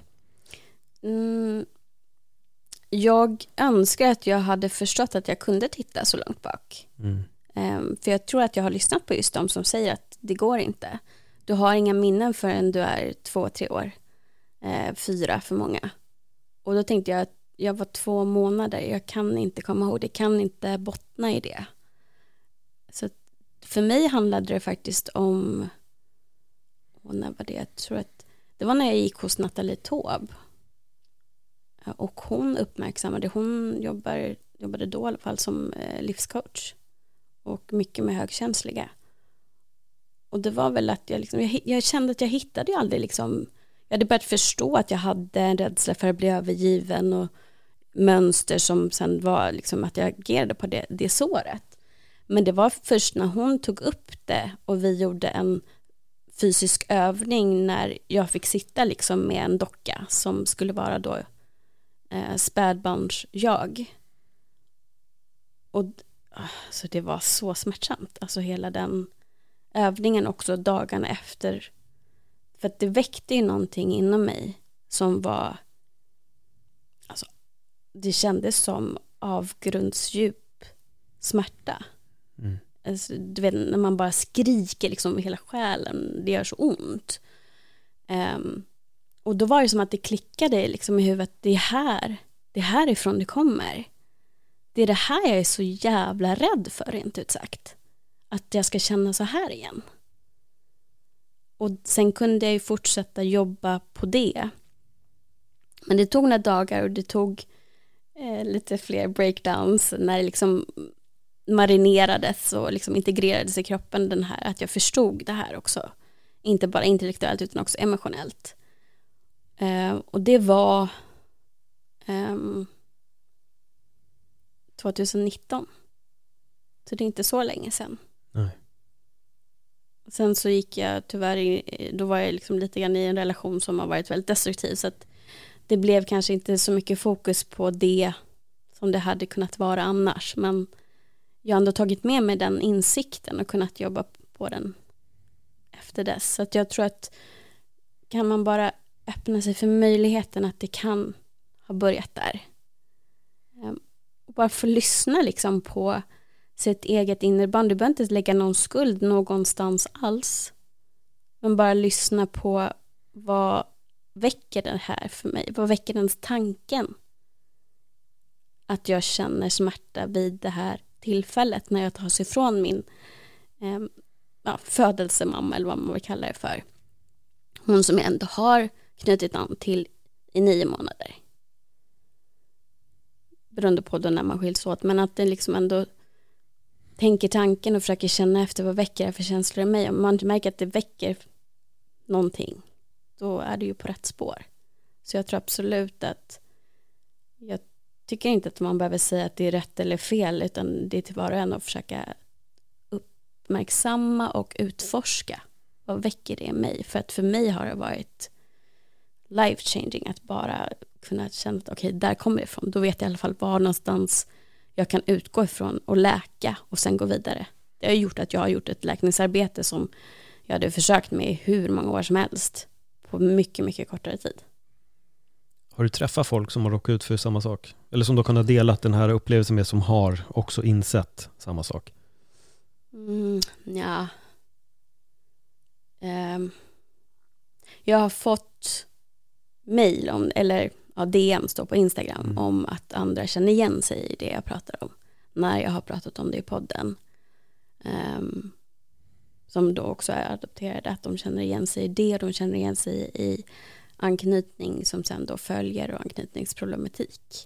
Jag önskar att jag hade förstått att jag kunde titta så långt bak. För jag tror att jag har lyssnat på just de som säger att det går inte. Du har inga minnen förrän du är 2-3 år. 4 för många. Och då tänkte jag att jag var 2 månader. Jag kan inte komma ihåg. Det kan inte bottna i det. Så för mig handlade det faktiskt om... Och när var det? Jag tror att det var när jag gick hos Nathalie Taube. Och hon uppmärksammade, hon jobbade då i alla fall som livscoach. Och mycket med högkänsliga. Och det var väl att jag kände att jag hittade ju aldrig liksom... Jag hade börjat förstå att jag hade en rädsla för att bli övergiven. Och mönster som sen var liksom att jag agerade på det såret. Men det var först när hon tog upp det och vi gjorde en fysisk övning när jag fick sitta liksom med en docka som skulle vara då spädbarns jag. Och alltså det var så smärtsamt. Alltså hela den övningen också dagarna efter. För att det väckte ju någonting inom mig som var... Alltså, det kändes som avgrundsdjup smärta. Alltså, du vet, när man bara skriker liksom hela själen, det gör så ont. Och då var det som att det klickade liksom i huvudet, det är härifrån det kommer. Det är det här jag är så jävla rädd för, rent ut sagt. Att jag ska känna så här igen. Och sen kunde jag ju fortsätta jobba på det. Men det tog några dagar och det tog lite fler breakdowns när det liksom marinerades och liksom integrerades i kroppen, den här, att jag förstod det här också. Inte bara intellektuellt utan också emotionellt. Och det var 2019. Så det är inte så länge sedan. Nej. Sen så gick jag tyvärr, då var jag liksom lite grann i en relation som har varit väldigt destruktiv, så att det blev kanske inte så mycket fokus på det som det hade kunnat vara annars, men jag har ändå tagit med mig den insikten och kunnat jobba på den efter dess. Så att jag tror att kan man bara öppna sig för möjligheten att det kan ha börjat där. Och bara få lyssna liksom på sitt eget innerband. Du behöver inte lägga någon skuld någonstans alls. Men bara lyssna på vad väcker det här för mig? Vad väcker den tanken? Att jag känner smärta vid det här tillfället när jag tas ifrån min födelsemamma, eller vad man vill kalla det för. Hon som jag ändå har knutit an till i 9 månader. Beroende på då när man skiljs åt. Men att den liksom ändå tänker tanken och försöker känna efter vad väcker det för känslor i mig. Om man märker att det väcker någonting, då är det ju på rätt spår. Så jag tror absolut att jag tycker inte att man behöver säga att det är rätt eller fel, utan det är till var och en att försöka uppmärksamma och utforska. Vad väcker det i mig? För att för mig har det varit life changing att bara kunna känna att okej, där kommer det ifrån. Då vet jag i alla fall var någonstans jag kan utgå ifrån och läka och sen gå vidare. Det har gjort att jag har gjort ett läkningsarbete som jag hade försökt med i hur många år som helst på mycket, mycket kortare tid. Har du träffat folk som har råkat ut för samma sak? Eller som då kan ha delat den här upplevelsen med, som har också insett samma sak? Ja. Jag har fått mejl om, eller DM står på Instagram om att andra känner igen sig i det jag pratar om. När jag har pratat om det i podden. Som då också är adopterade, att de känner igen sig i det. De känner igen sig i anknytning som sen då följer och anknytningsproblematik.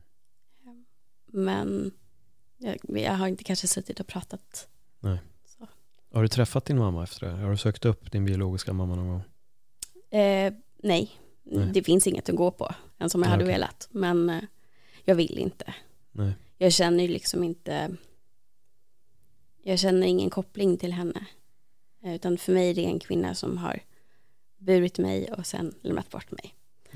Men jag har inte kanske suttit och pratat. Nej. Så. Har du träffat din mamma efter det? Har du sökt upp din biologiska mamma någon gång? Nej. Det finns inget att gå på än som jag hade velat. Men jag vill inte. Nej. Jag känner ju liksom inte... jag känner ingen koppling till henne. Utan för mig är det en kvinna som har burit mig och sen lämnat bort mig.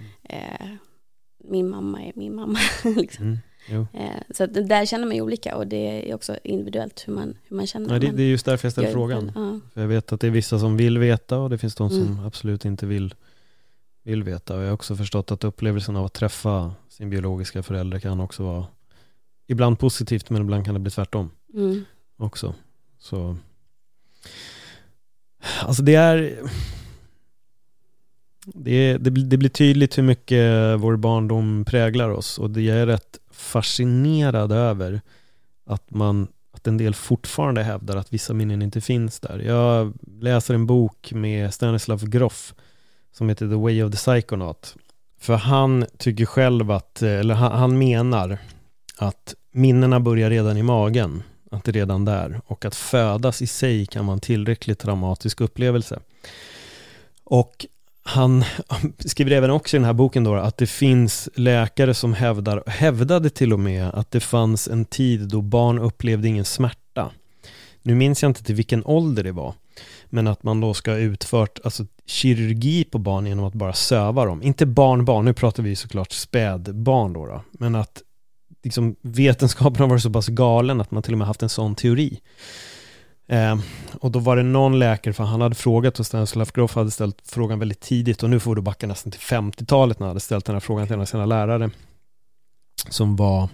Min mamma är min mamma. Liksom. Så att där känner man ju olika, och det är också individuellt hur man känner. Ja, det är just därför jag ställer frågan. För jag vet att det är vissa som vill veta, och det finns de som absolut inte vill veta. Och jag har också förstått att upplevelsen av att träffa sin biologiska förälder kan också vara ibland positivt, men ibland kan det bli tvärtom också. Så alltså det blir tydligt hur mycket vår barndom präglar oss, och det är rätt fascinerad över att en del fortfarande hävdar att vissa minnen inte finns där. Jag läser en bok med Stanislav Grof som heter The Way of the Psychonaut. För han tycker själv han menar att minnena börjar redan i magen, att det är redan där, och att födas i sig kan vara en tillräckligt traumatisk upplevelse. Och han skriver även också i den här boken då att det finns läkare som hävdade till och med att det fanns en tid då barn upplevde ingen smärta. Nu minns jag inte till vilken ålder det var, men att man då ska ha utfört kirurgi på barn genom att bara söva dem. Inte barn, nu pratar vi såklart spädbarn då. Men att liksom, vetenskapen har varit så pass galen att man till och med haft en sån teori. Och då var det någon läkare, för han hade frågat, och Stanislav Grof hade ställt frågan väldigt tidigt, och nu får du backa nästan till 50-talet när han hade ställt den här frågan till en av sina lärare, som var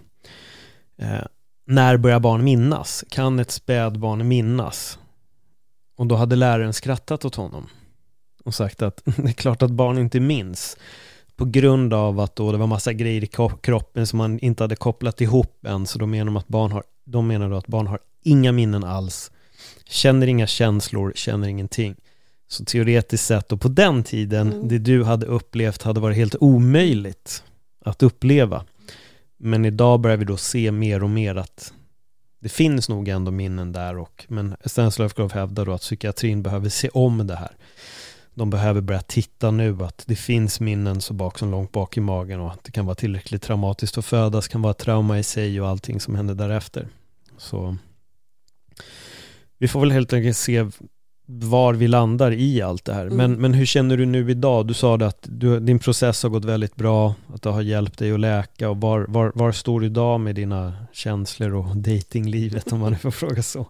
när börjar barn minnas? Kan ett spädbarn minnas? Och då hade läraren skrattat åt honom och sagt att det är klart att barn inte minns, på grund av att då det var massa grejer i kroppen som man inte hade kopplat ihop än. Så de menar att barn har inga minnen alls, känner inga känslor, känner ingenting. Så teoretiskt sett, och på den tiden det du hade upplevt hade varit helt omöjligt att uppleva. Men idag börjar vi då se mer och mer att det finns nog ändå minnen där. Men Stanislav Grof hävdar då att psykiatrin behöver se om det här. De behöver börja titta nu att det finns minnen så långt bak i magen, och att det kan vara tillräckligt traumatiskt att födas, kan vara trauma i sig och allting som händer därefter. Så vi får väl helt enkelt se var vi landar i allt det här. Men hur känner du nu idag? Du sa att din process har gått väldigt bra, att det har hjälpt dig att läka. Och var står du idag med dina känslor och datinglivet, om man nu får fråga så?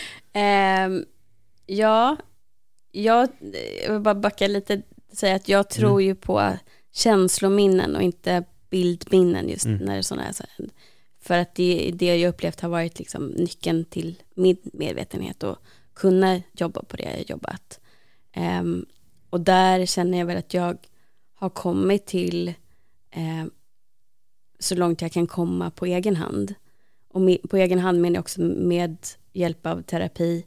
Jag vill bara backa lite och säga att jag tror ju på känslominnen och inte bildminnen just när det är sådana här. För att det jag upplevt har varit liksom nyckeln till min medvetenhet och kunna jobba på det jag jobbat. Och där känner jag väl att jag har kommit till så långt jag kan komma på egen hand. Och på egen hand menar jag också med hjälp av terapi.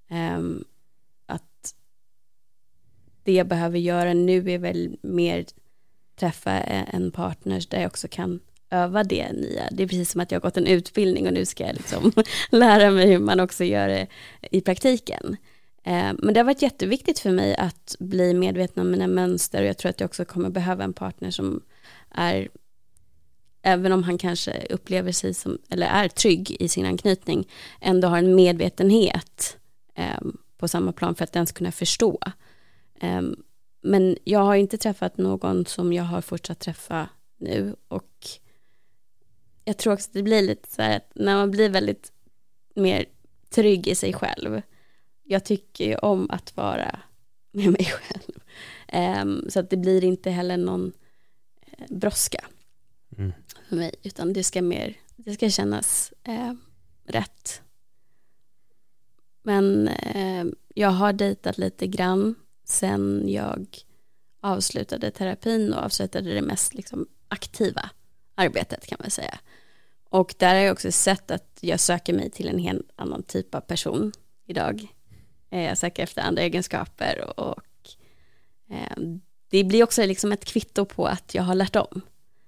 Att det jag behöver göra nu är väl mer träffa en partner där jag också kan öva det nya. Det är precis som att jag har gått en utbildning och nu ska jag liksom lära mig hur man också gör det i praktiken. Men det har varit jätteviktigt för mig att bli medveten om mina mönster, och jag tror att jag också kommer behöva en partner som är, även om han kanske upplever sig som, eller är trygg i sin anknytning, ändå har en medvetenhet på samma plan för att ens kunna förstå. Men jag har inte träffat någon som jag har fortsatt träffa nu, och jag tror också att det blir lite så här att när man blir väldigt mer trygg i sig själv, jag tycker ju om att vara med mig själv, så att det blir inte heller någon brådska för mig, utan det ska kännas rätt. Men jag har dejtat lite grann sen jag avslutade terapin och avslutade det mest liksom aktiva arbetet, kan man säga. Och där har jag också sett att jag söker mig till en helt annan typ av person idag. Jag söker efter andra egenskaper, och det blir också liksom ett kvitto på att jag har lärt om.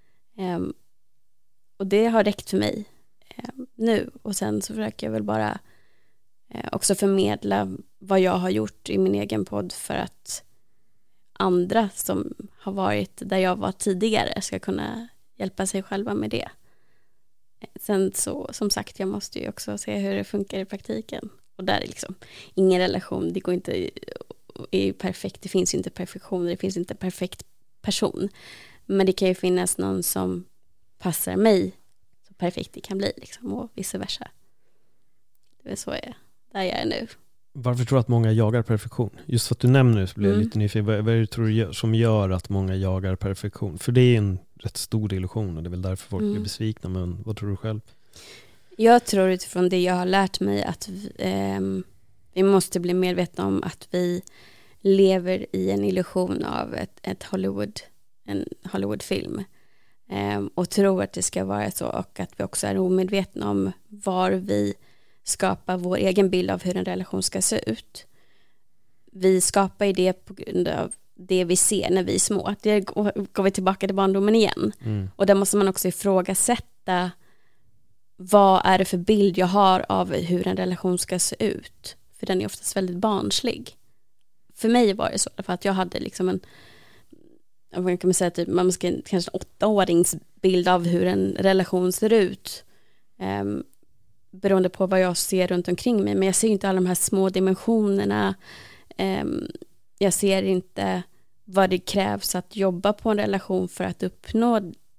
Och det har räckt för mig nu. Och sen så försöker jag väl bara också förmedla vad jag har gjort i min egen podd för att andra som har varit där jag var tidigare ska kunna hjälpa sig själva med det. Sen så, som sagt, jag måste ju också se hur det funkar i praktiken. Och där är liksom ingen relation, det går inte är perfekt, det finns ju inte perfektion, det finns inte perfekt person. Men det kan ju finnas någon som passar mig så perfekt det kan bli liksom, och vice versa. Det är så där jag är nu. Varför tror du att många jagar perfektion? Just för att du nämner det så blir jag lite nyfiken. Vad är det tror du som gör att många jagar perfektion? För det är en rätt stor illusion och det är väl därför folk blir besvikna. Men vad tror du själv? Jag tror utifrån det jag har lärt mig att vi måste bli medvetna om att vi lever i en illusion av en Hollywoodfilm. Och tror att det ska vara så, och att vi också är omedvetna om var vi skapar vår egen bild av hur en relation ska se ut. Vi skapar ju det på grund av det vi ser när vi är små. Det går vi tillbaka till barndomen igen. Och där måste man också ifrågasätta, vad är det för bild jag har av hur en relation ska se ut? För den är oftast väldigt barnslig. För mig var det så, för att jag hade liksom kan man säga typ, man ska kanske 8-årings bild av hur en relation ser ut. Beroende på vad jag ser runt omkring mig. Men jag ser inte alla de här små dimensionerna. Jag ser inte vad det krävs att jobba på en relation för att uppnå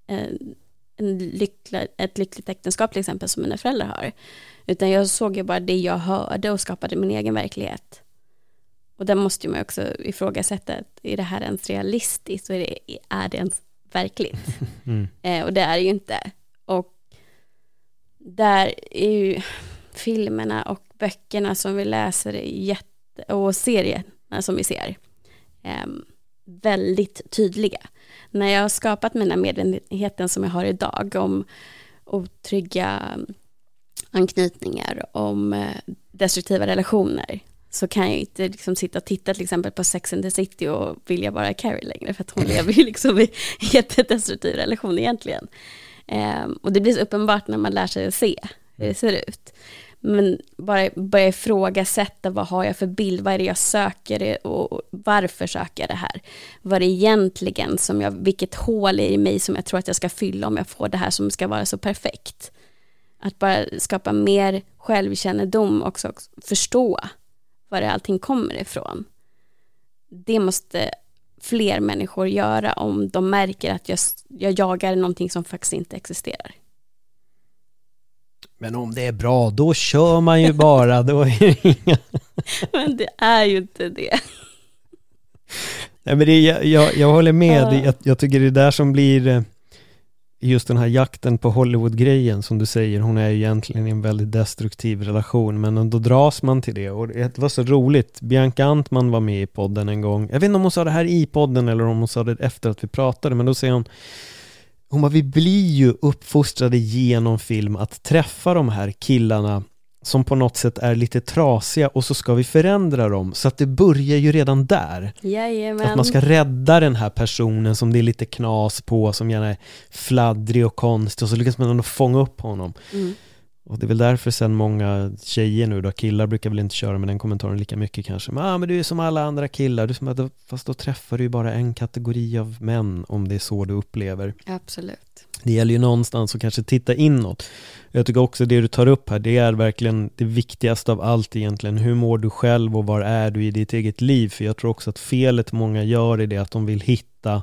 ett lyckligt äktenskap till exempel, som mina föräldrar har. Utan jag såg ju bara det jag hörde och skapade min egen verklighet. Och där måste man också ifrågasätta, är det här ens realistiskt? Och är det ens verkligt? Och det är det ju inte. Och där är ju filmerna och böckerna som vi läser och serierna som vi ser väldigt tydliga. När jag har skapat mina medvetenheten som jag har idag om otrygga anknytningar, om destruktiva relationer, så kan jag inte liksom sitta och titta till exempel på Sex and the City och vilja vara Carrie längre, för att hon lever ju liksom i jättedestruktiv relation egentligen. Och det blir så uppenbart när man lär sig att se hur det ser ut. Men bara börja ifrågasätta, vad har jag för bild, vad är det jag söker och varför söker jag det här? Vad är det egentligen vilket hål är i mig som jag tror att jag ska fylla om jag får det här som ska vara så perfekt? Att bara skapa mer självkännedom och också förstå var det allting kommer ifrån. Det måste fler människor göra om de märker att jag jagar någonting som faktiskt inte existerar. Men om det är bra, då kör man ju bara. Då är det inga... Men det är ju inte det. Nej, men jag håller med. Jag tycker det är där som blir just den här jakten på Hollywood-grejen som du säger. Hon är ju egentligen i en väldigt destruktiv relation, men då dras man till det. Och det var så roligt. Bianca Antman var med i podden en gång. Jag vet inte om hon sa det här i podden eller om hon sa det efter att vi pratade, men då säger hon bara, vi blir ju uppfostrade genom film att träffa de här killarna som på något sätt är lite trasiga, och så ska vi förändra dem. Så att det börjar ju redan där. Jajamän. Att man ska rädda den här personen som det är lite knas på, som gärna är fladdrig och konstig, och så lyckas man ändå fånga upp honom. Och det är väl därför sen många tjejer nu då, killar brukar väl inte köra med den kommentaren lika mycket kanske. Men du är som alla andra killar, du är som att, fast då träffar du ju bara en kategori av män, om det är så du upplever. Absolut. Det gäller ju någonstans att kanske titta inåt. Jag tycker också det du tar upp här, det är verkligen det viktigaste av allt egentligen. Hur mår du själv och var är du i ditt eget liv? För jag tror också att felet många gör är det att de vill hitta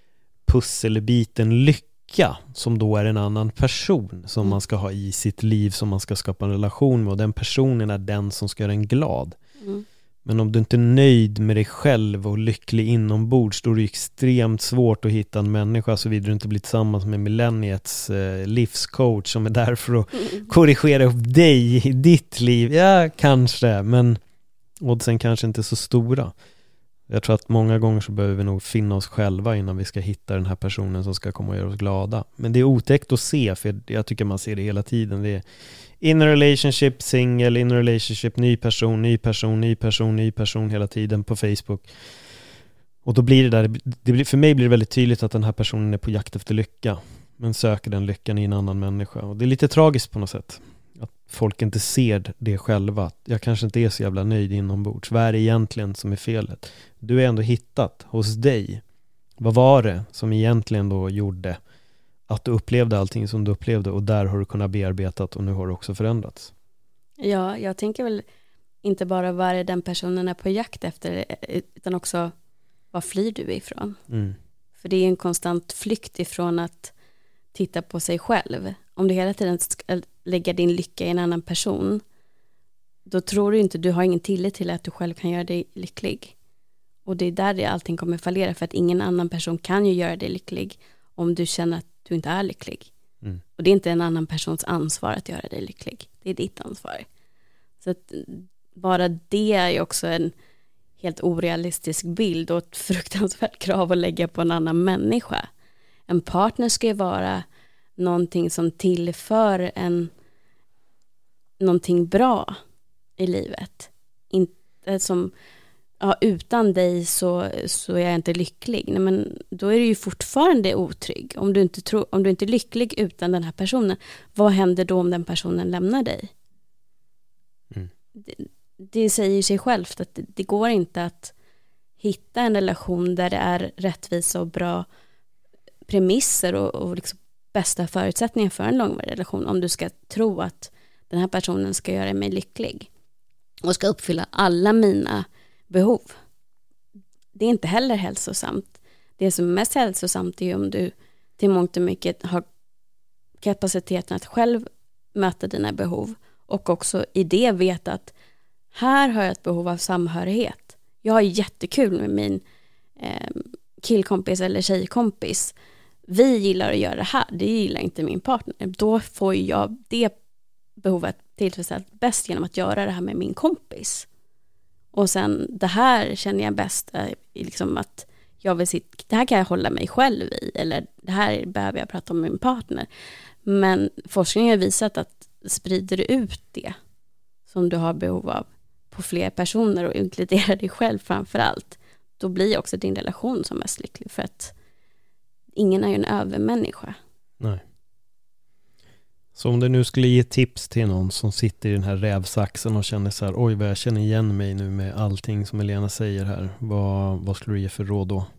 pusselbiten lycka, som då är en annan person som man ska ha i sitt liv, som man ska skapa en relation med, och den personen är den som ska göra en glad. Men om du inte är nöjd med dig själv och lycklig inombords, då är det extremt svårt att hitta en människa, så vidare du inte blir tillsammans med millenniets livscoach som är där för att korrigera upp dig i ditt liv. Ja, kanske, men oddsen kanske inte är så stora. Jag tror att många gånger så behöver vi nog finna oss själva innan vi ska hitta den här personen som ska komma och göra oss glada. Men det är otäckt att se, för jag tycker man ser det hela tiden. Det är in a relationship, single, in a relationship, ny person hela tiden på Facebook. Och då blir för mig blir det väldigt tydligt att den här personen är på jakt efter lycka, men söker den lyckan i en annan människa. Och det är lite tragiskt på något sätt att folk inte ser det själva. Jag kanske inte är så jävla nöjd inombords. Vad är det egentligen som är felet? Du är ändå hittat hos dig. Vad var det som egentligen då gjorde att du upplevde allting som du upplevde, och där har du kunnat bearbetat, och nu har du också förändrats. Ja, jag tänker väl inte bara vad är den personen är på jakt efter, utan också vad flyr du ifrån? För det är en konstant flykt ifrån att titta på sig själv. Om du hela tiden ska lägga din lycka i en annan person, då tror du inte, du har ingen tillit till att du själv kan göra dig lycklig. Och det är där allting kommer fallera, för att ingen annan person kan ju göra dig lycklig om du känner att du inte är lycklig. Och det är inte en annan persons ansvar att göra dig lycklig. Det är ditt ansvar. Så att bara det är ju också en helt orealistisk bild och ett fruktansvärt krav att lägga på en annan människa. En partner ska ju vara någonting som tillför någonting bra i livet. Inte som, ja, utan dig så är jag inte lycklig. Nej, men då är du ju fortfarande otrygg. Om du inte är lycklig utan den här personen, vad händer då om den personen lämnar dig? Det säger sig självt att det går inte att hitta en relation där det är rättvisa och bra premisser och liksom bästa förutsättningar för en långvarig relation om du ska tro att den här personen ska göra mig lycklig och ska uppfylla alla mina behov. Det är inte heller hälsosamt. Det som är mest hälsosamt är om du till mångt och mycket har kapaciteten att själv möta dina behov och också i det veta att här har jag ett behov av samhörighet. Jag har jättekul med min killkompis eller tjejkompis. Vi gillar att göra det här. Det gillar inte min partner. Då får jag det behovet tillfredsställt bäst genom att göra det här med min kompis. Och sen det här känner jag bäst liksom att jag vill det här kan jag hålla mig själv i, eller det här behöver jag prata om med min partner. Men forskningen har visat att sprider du ut det som du har behov av på fler personer och inkluderar dig själv framför allt, då blir också din relation som mest lycklig, för att ingen är ju en övermänniska. Nej. Så om du nu skulle ge tips till någon som sitter i den här rävsaxen och känner så här, oj vad jag känner igen mig nu med allting som Helena säger här, vad skulle du ge för råd då?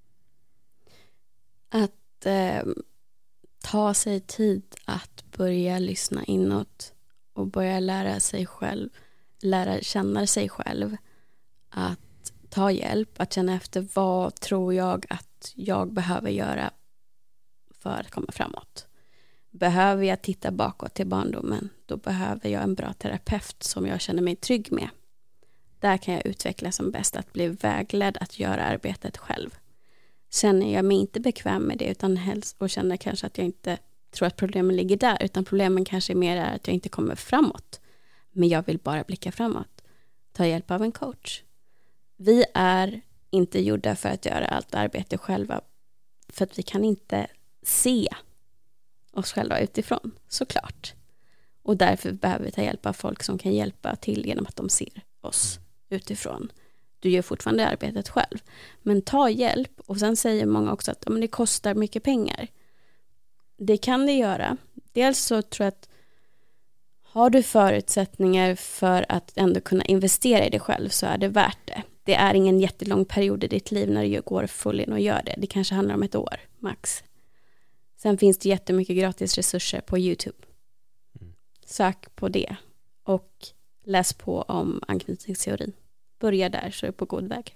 Att ta sig tid att börja lyssna inåt och börja lära sig själv, lära känna sig själv, att ta hjälp, att känna efter vad tror jag att jag behöver göra för att komma framåt. Behöver jag titta bakåt till barndomen, då behöver jag en bra terapeut som jag känner mig trygg med. Där kan jag utvecklas som bäst, att bli vägledd att göra arbetet själv. Känner jag mig inte bekväm med det utan helst, och känner kanske att jag inte tror att problemen ligger där, utan problemen kanske mer är att jag inte kommer framåt, men jag vill bara blicka framåt. Ta hjälp av en coach. Vi är inte gjorda för att göra allt arbete själva, för att vi kan inte se oss själva utifrån, såklart. Och därför behöver vi ta hjälp av folk som kan hjälpa till genom att de ser oss utifrån. Du gör fortfarande arbetet själv, men ta hjälp. Och sen säger många också att det kostar mycket pengar. Det kan det göra. Dels så tror jag att har du förutsättningar för att ändå kunna investera i dig själv, så är det värt det. Det är ingen jättelång period i ditt liv när du går full in och gör det. Det kanske handlar om 1 år, max. Sen finns det jättemycket gratis resurser på YouTube. Sök på det och läs på om anknytningsteorin. Börja där så är du på god väg.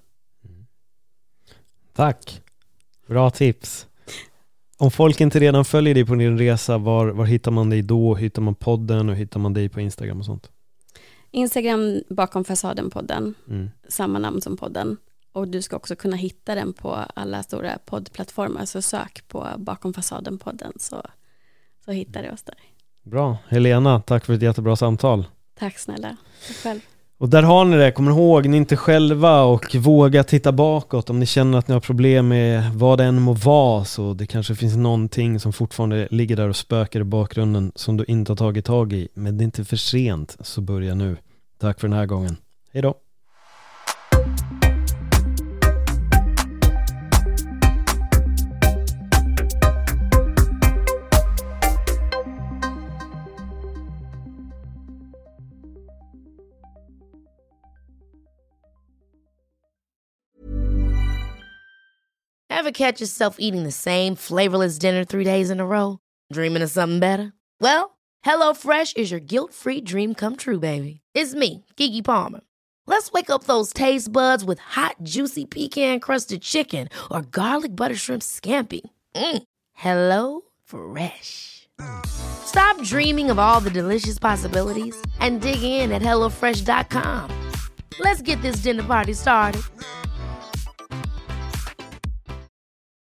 Tack. Bra tips. Om folk inte redan följer dig på din resa, var hittar man dig då? Hittar man podden och hittar man dig på Instagram och sånt? Instagram bakom fasaden-podden. Samma namn som podden. Och du ska också kunna hitta den på alla stora poddplattformar. Så sök på bakom fasaden-podden så hittar du oss där. Bra. Helena, tack för ett jättebra samtal. Tack snälla. Tack själv. Och där har ni det, kommer ihåg, ni är inte själva och våga titta bakåt. Om ni känner att ni har problem med vad det än må vara, så det kanske finns någonting som fortfarande ligger där och spökar i bakgrunden som du inte har tagit tag i. Men det är inte för sent, så börja nu. Tack för den här gången. Hej då! Ever catch yourself eating the same flavorless dinner 3 days in a row? Dreaming of something better? Well, HelloFresh is your guilt-free dream come true, baby. It's me, Keke Palmer. Let's wake up those taste buds with hot, juicy pecan-crusted chicken or garlic butter shrimp scampi. Hello Fresh. Stop dreaming of all the delicious possibilities and dig in at HelloFresh.com. Let's get this dinner party started.